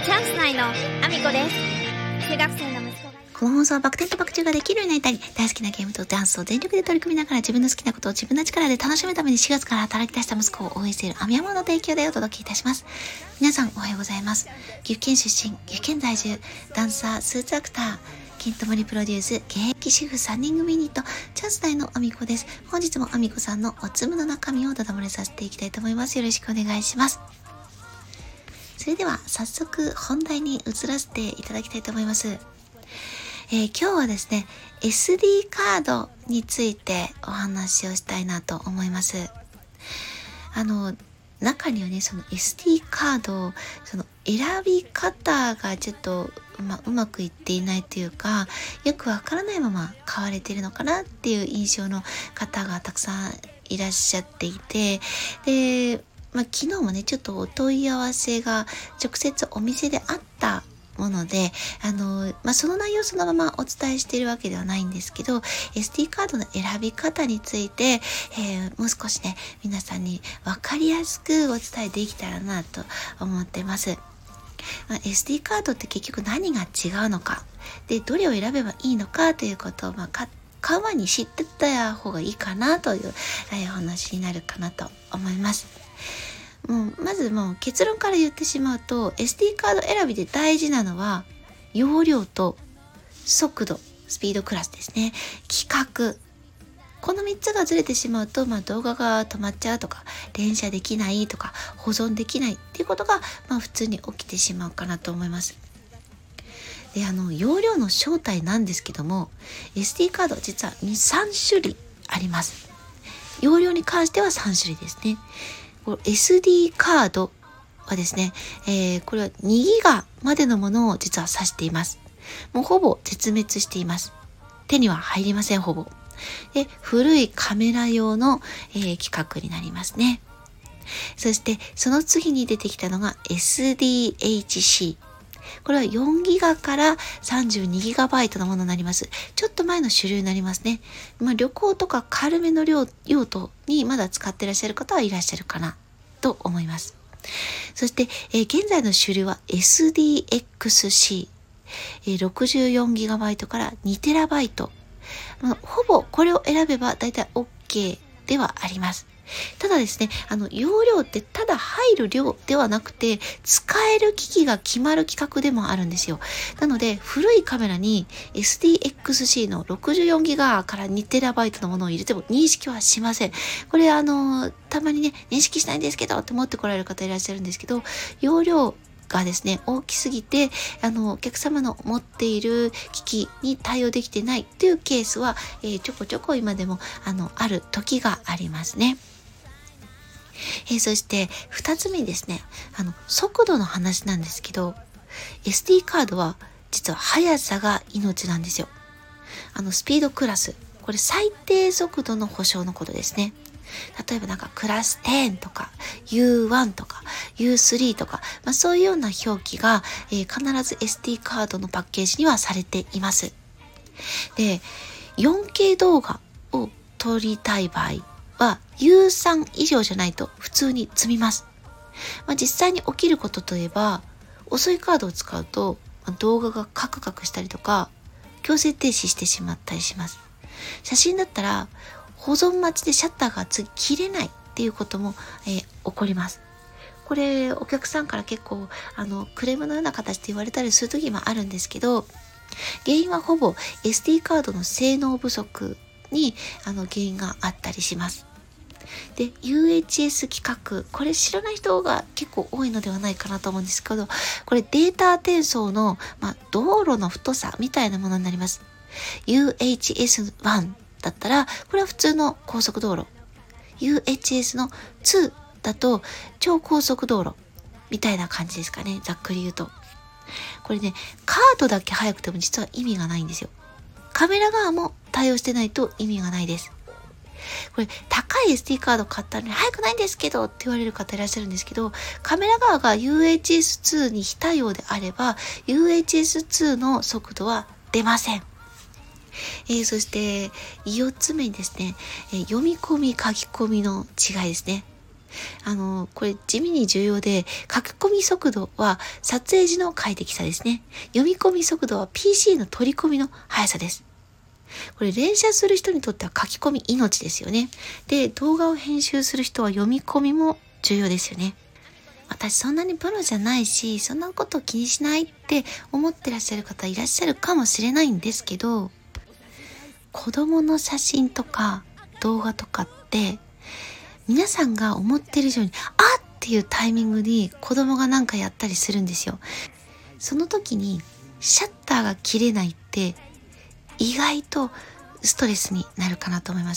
チャンス内のアミコです。中学生の息子がこの放送はバク転とバク宙ができるようになりたり、大好きなゲームとダンスを全力で取り組みながら自分の好きなことを自分の力で楽しむために4月から働き出した息子を応援しているアミヤマの提供でお届けいたします。皆さんおはようございます。岐阜県出身、岐阜県在住、ダンサー、スーツアクター、ケントモリプロデュース、現役主婦3人組ユニット、チャンス内のアミコです。本日もアミコさんのおつむの中身をダダ漏れさせていきたいと思います。よろしくお願いします。それでは早速本題に移らせていただきたいと思います。今日はですね、SD カードについてお話をしたいなと思います。中にはね、その SD カード、その選び方がちょっとうまくいっていないというか、よくわからないまま買われているのかなっていう印象の方がたくさんいらっしゃっていて、で、昨日もね、ちょっとお問い合わせが直接お店であったもので、その内容そのままお伝えしているわけではないんですけど、SD カードの選び方について、もう少しね、皆さんに分かりやすくお伝えできたらなと思ってます。SD カードって結局何が違うのか、で、どれを選べばいいのかということを、買う前に知ってた方がいいかなというお話になるかなと思います。まず結論から言ってしまうと、 SD カード選びで大事なのは容量と速度、スピードクラスですね。規格、この3つがずれてしまうと、動画が止まっちゃうとか、連写できないとか、保存できないっていうことが、普通に起きてしまうかなと思います。で、容量の正体なんですけども、 SD カードは実は3種類あります。容量に関しては3種類ですね。SD カードはですね、これは2ギガまでのものを実は指しています。もうほぼ絶滅しています。手には入りません、ほぼ。で、古いカメラ用の、規格になりますね。そしてその次に出てきたのが SDHC。これは4ギガから32ギガバイトのものになります。ちょっと前の主流になりますね。旅行とか軽めの用途にまだ使っていらっしゃる方はいらっしゃるかなと思います。そして、現在の主流は SDXC。64ギガバイトから2テラバイト。ほぼこれを選べば大体 OK ではあります。ただですね、容量ってただ入る量ではなくて、使える機器が決まる規格でもあるんですよ。なので、古いカメラに SDXC の64ギガから2テラバイトのものを入れても認識はしません。これたまにね、認識しないんですけどって持ってこられる方いらっしゃるんですけど、容量がですね、大きすぎて、お客様の持っている機器に対応できてないというケースは、ちょこちょこ今でもある時がありますね。そして2つ目にですね、速度の話なんですけど、 SD カードは実は速さが命なんですよ。スピードクラス、これ最低速度の保証のことですね。例えばクラス10とか U1 とか U3 とか、そういうような表記が、必ず SD カードのパッケージにはされています。で、4K 動画を撮りたい場合は U3 以上じゃないと普通に積みます。実際に起きることといえば、遅いカードを使うと動画がカクカクしたりとか、強制停止してしまったりします。写真だったら保存待ちでシャッターが切れないっていうことも、起こります。これお客さんから結構クレームのような形で言われたりする時もあるんですけど、原因はほぼ SD カードの性能不足に原因があったりします。で、UHS 規格、これ知らない人が結構多いのではないかなと思うんですけど、これデータ転送の、道路の太さみたいなものになります。UHS1 だったらこれは普通の高速道路、 UHS の2だと超高速道路みたいな感じですかね、ざっくり言うと。これね、カードだけ速くても実は意味がないんですよ。カメラ側も対応してないと意味がないです。これ高い SD カード買ったのに速くないんですけどって言われる方いらっしゃるんですけど、カメラ側が UHS2 に非対応であれば UHS2 の速度は出ません。そして4つ目にですね、読み込み書き込みの違いですね。 これ地味に重要で、書き込み速度は撮影時の快適さですね。読み込み速度は PC の取り込みの速さです。これ連写する人にとっては書き込み命ですよね。で、動画を編集する人は読み込みも重要ですよね。私そんなにプロじゃないし、そんなこと気にしないって思ってらっしゃる方いらっしゃるかもしれないんですけど、子供の写真とか動画とかって皆さんが思ってる以上にっていうタイミングに子供がなんかやったりするんですよ。その時にシャッターが切れないって意外とストレスになるかなと思います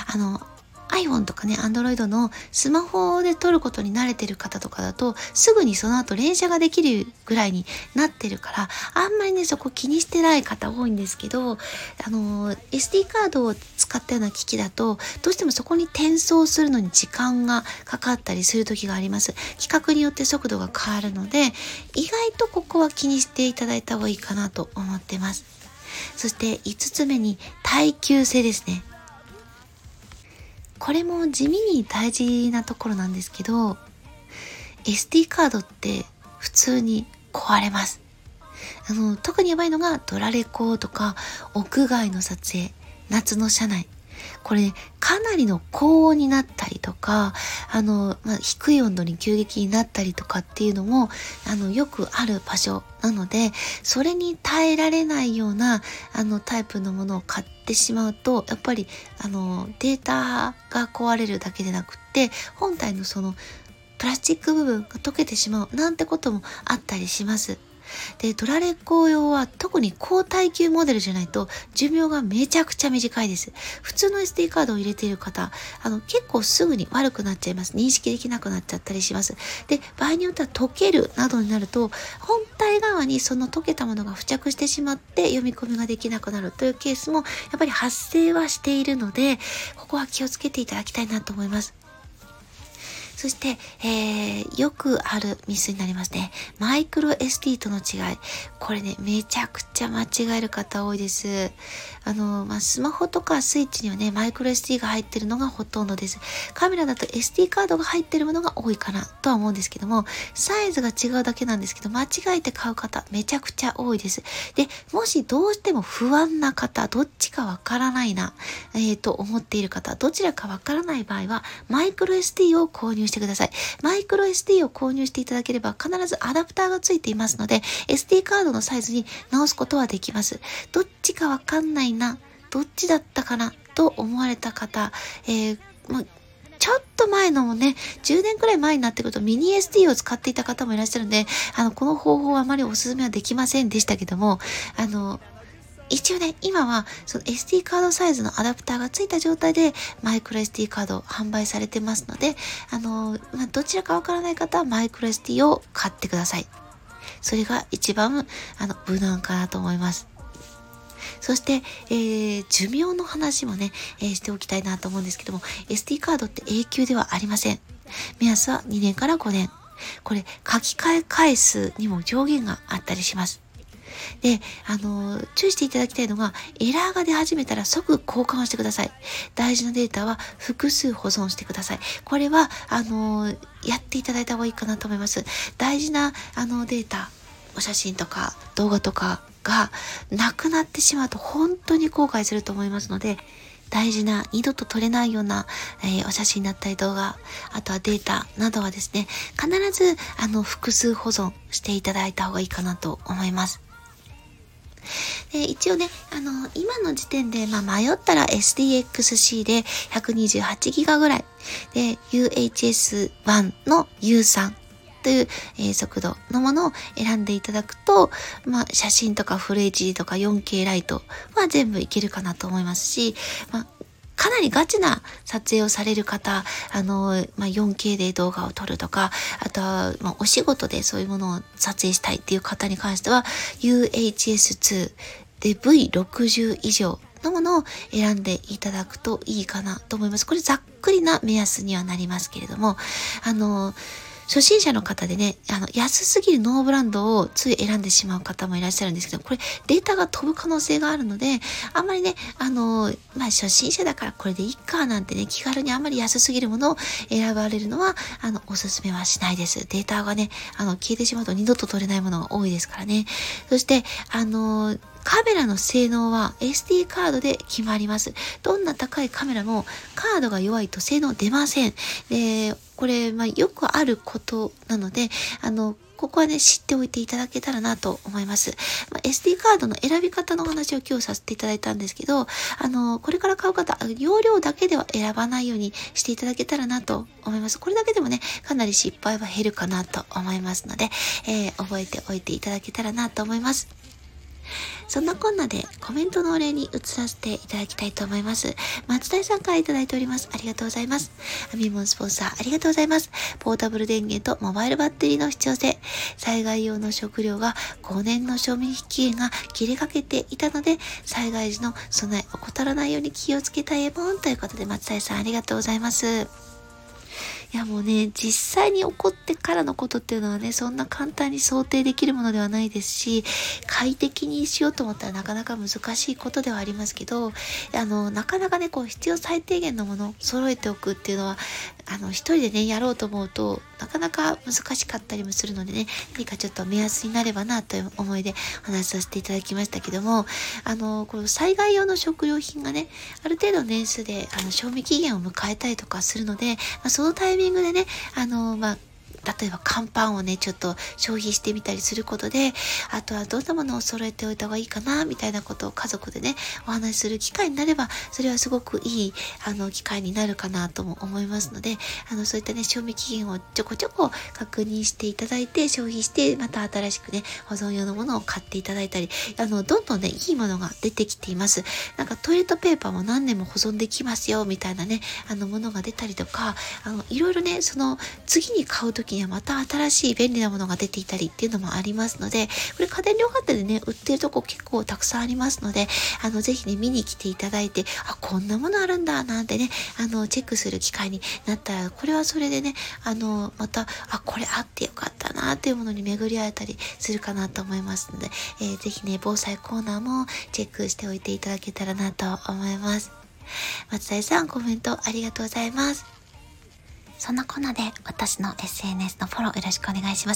。iPhone とかね、Android のスマホで撮ることに慣れてる方とかだと、すぐにその後連写ができるぐらいになってるから、あんまりね、そこ気にしてない方多いんですけど、SD カードを使ったような機器だと、どうしてもそこに転送するのに時間がかかったりする時があります。規格によって速度が変わるので、意外とここは気にしていただいた方がいいかなと思ってます。そして5つ目に耐久性ですね。これも地味に大事なところなんですけど、SD カードって普通に壊れます。特にやばいのがドラレコとか屋外の撮影、夏の車内。これね、かなりの高温になったりとか、低い温度に急激になったりとかっていうのも、よくある場所なので、それに耐えられないような、タイプのものを買ってしまうと、やっぱり、データが壊れるだけでなくって、本体のその、プラスチック部分が溶けてしまうなんてこともあったりします。で、ドラレコ用は特に高耐久モデルじゃないと寿命がめちゃくちゃ短いです。普通の SD カードを入れている方、結構すぐに悪くなっちゃいます。認識できなくなっちゃったりします。で、場合によっては溶けるなどになると、本体側にその溶けたものが付着してしまって読み込みができなくなるというケースもやっぱり発生はしているので、ここは気をつけていただきたいなと思います。そして、よくあるミスになりますね。マイクロ SD との違い。これね、めちゃくちゃ間違える方多いです。スマホとかスイッチにはね、マイクロ SD が入ってるのがほとんどです。カメラだと SD カードが入ってるものが多いかなとは思うんですけども、サイズが違うだけなんですけど、間違えて買う方、めちゃくちゃ多いです。で、もしどうしても不安な方、どっちかわからないな、と思っている方、どちらかわからない場合は、マイクロ SD を購入してください。マイクロ SD を購入していただければ必ずアダプターがついていますので SD カードのサイズに直すことはできます。どっちかわかんないな、どっちだったかなと思われた方、ちょっと前のもね、10年くらい前になってくるとミニ SD を使っていた方もいらっしゃるので、この方法はあまりお勧めはできませんでしたけども、一応ね、今はその SD カードサイズのアダプターがついた状態でマイクロ SD カード販売されてますので、どちらかわからない方はマイクロ SD を買ってください。それが一番無難かなと思います。そして、寿命の話もね、しておきたいなと思うんですけども、SD カードって永久ではありません。目安は2年から5年。これ書き換え回数にも上限があったりします。で、注意していただきたいのが、エラーが出始めたら即交換をしてください。大事なデータは複数保存してください。これは、やっていただいた方がいいかなと思います。大事な、データ、お写真とか動画とかがなくなってしまうと本当に後悔すると思いますので、大事な二度と撮れないような、お写真だったり動画、あとはデータなどはですね、必ず複数保存していただいた方がいいかなと思います。で、一応ね、今の時点で、迷ったら SDXC で 128GB ぐらいで UHS-1 の U3 という、速度のものを選んでいただくと、写真とかフル HD とか 4K ライトは全部いけるかなと思いますし、かなりガチな撮影をされる方、4K で動画を撮るとか、あとは、お仕事でそういうものを撮影したいっていう方に関しては、UHS-2 で V60 以上のものを選んでいただくといいかなと思います。これざっくりな目安にはなりますけれども、 初心者の方でね、安すぎるノーブランドをつい選んでしまう方もいらっしゃるんですけど、これデータが飛ぶ可能性があるので、あんまりね、初心者だからこれでいいかなんてね、気軽にあんまり安すぎるものを選ばれるのは、おすすめはしないです。データがね、消えてしまうと二度と取れないものが多いですからね。そして、カメラの性能は SD カードで決まります。どんな高いカメラもカードが弱いと性能出ません。で、これ、よくあることなので、ここはね、知っておいていただけたらなと思います。SD カードの選び方のお話を今日させていただいたんですけど、これから買う方、容量だけでは選ばないようにしていただけたらなと思います。これだけでもね、かなり失敗は減るかなと思いますので、覚えておいていただけたらなと思います。そんなこんなでコメントのお礼に移らせていただきたいと思います。松田さんからいただいております。ありがとうございます。アミモンスポンサーありがとうございます。ポータブル電源とモバイルバッテリーの必要性。災害用の食料が5年の賞味期限が切れかけていたので、災害時の備えを怠らないように気をつけたいもんということで、松田さんありがとうございます。いやもうね、実際に起こってからのことっていうのはね、そんな簡単に想定できるものではないですし、快適にしようと思ったらなかなか難しいことではありますけど、なかなかね、必要最低限のものを揃えておくっていうのは、一人でね、やろうと思うと、なかなか難しかったりもするのでね、何かちょっと目安になればなという思いでお話しさせていただきましたけども、この災害用の食料品がね、ある程度年数で、賞味期限を迎えたりとかするので、そのタイミングでね、例えば乾パンをね、ちょっと消費してみたりすることで、あとはどんなものを揃えておいた方がいいかな、みたいなことを家族でね、お話しする機会になれば、それはすごくいい、機会になるかなとも思いますので、そういったね、賞味期限をちょこちょこ確認していただいて、消費して、また新しくね、保存用のものを買っていただいたり、どんどんね、いいものが出てきています。なんかトイレットペーパーも何年も保存できますよ、みたいなね、ものが出たりとか、いろいろね、次に買うときにはまた新しい便利なものが出ていたりっていうのもありますので、これ家電量販店でね、売ってるとこ結構たくさんありますので、ぜひね、見に来ていただいて、こんなものあるんだ、なんてね、チェックする機会になったら、これはそれでね、また、これあってよかったな、っていうものに巡り合えたりするかなと思いますので、ぜひね、防災コーナーもチェックしておいていただけたらなと思います。松田さん、コメントありがとうございます。そんなこんなで私の SNS のフォローよろしくお願いします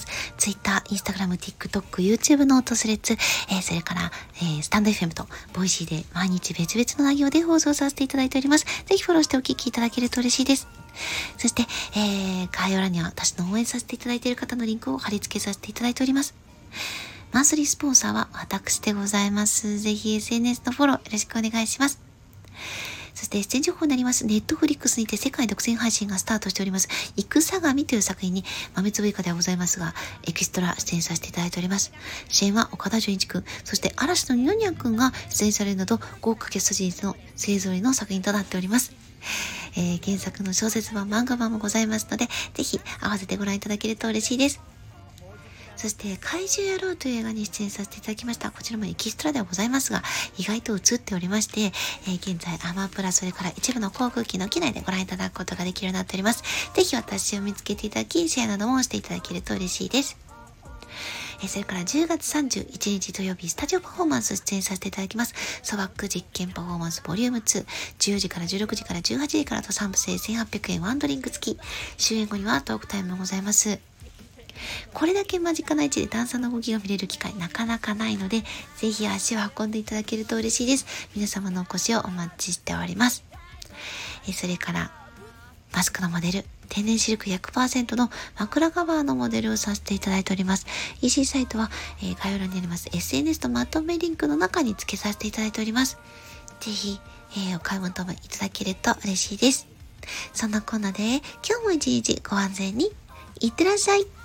。Twitter、Instagram、TikTok、YouTube ノートスレッズ、それから、スタンド FM とボイシーで毎日別々の内容で放送させていただいております。ぜひフォローしてお聞きいただけると嬉しいです。そして、概要欄には私の応援させていただいている方のリンクを貼り付けさせていただいております。マンスリースポンサーは私でございます。ぜひ SNS のフォローよろしくお願いします。そして出演情報になります。ネットフリックスにて世界独占配信がスタートしております。戦神という作品に豆粒以下ではございますが、エキストラ出演させていただいております。主演は岡田准一くん、そして嵐の二宮くんが出演されるなど豪華キャスト陣の勢ぞろいの作品となっております。原作の小説版、漫画版もございますので、ぜひ合わせてご覧いただけると嬉しいです。そして怪獣野郎という映画に出演させていただきました。こちらもエキストラではございますが、意外と映っておりまして、現在アマプラそれから一部の航空機の機内でご覧いただくことができるようになっております。ぜひ私を見つけていただき、シェアなどもしていただけると嬉しいです。それから10月31日土曜日スタジオパフォーマンス出演させていただきます。ソバック実験パフォーマンスボリューム2、14時から16時から18時からと3部制1800円ワンドリンク付き。終演後にはトークタイムもございます。これだけ間近な位置でダンサーの動きが見れる機会なかなかないので、ぜひ足を運んでいただけると嬉しいです。皆様のお越しをお待ちしております。それからマスクのモデル、天然シルク 100% の枕カバーのモデルをさせていただいております。EC サイトは、概要欄にあります SNS とまとめリンクの中に付けさせていただいております。ぜひ、お買い求めいただけると嬉しいです。そんなこんなで今日も一日ご安全にいってらっしゃい。